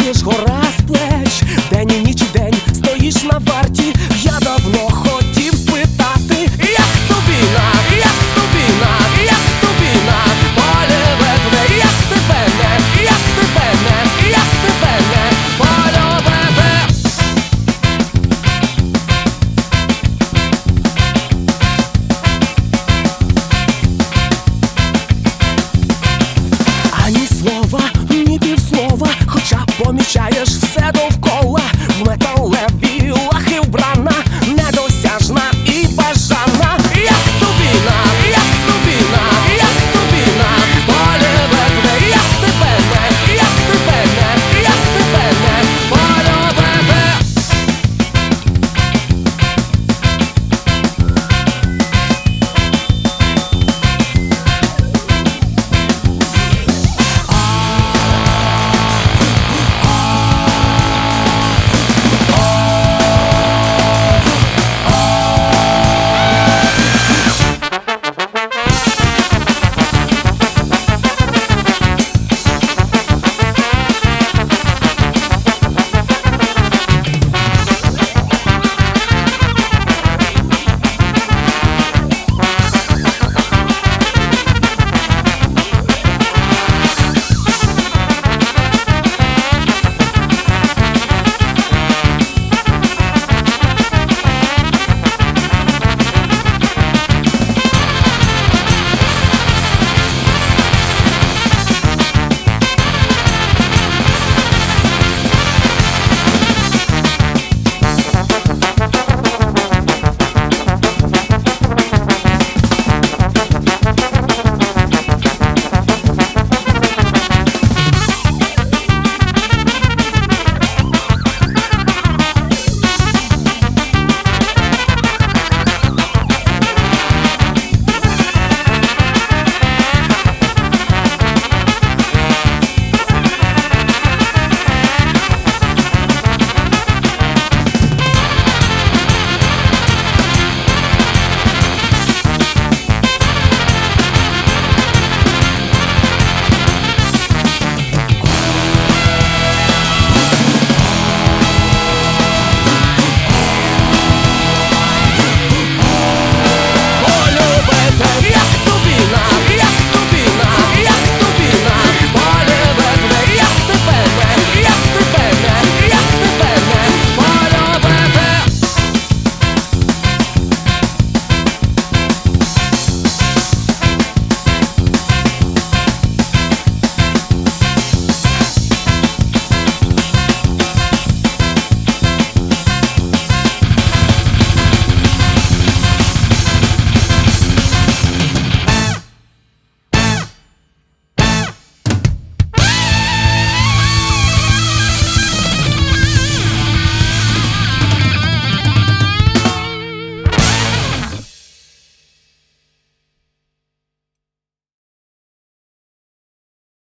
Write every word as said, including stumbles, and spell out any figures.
тягнеш гора з плеч, день і ніч і день стоїш на варті. Я давно хотів спитати, як тобі на, як тобі на, як тобі на поле ведмедя, як тебе не, як тебе не, як тебе не полюбити. Ані слова, ні півслова, хоча помічаєш все довкола.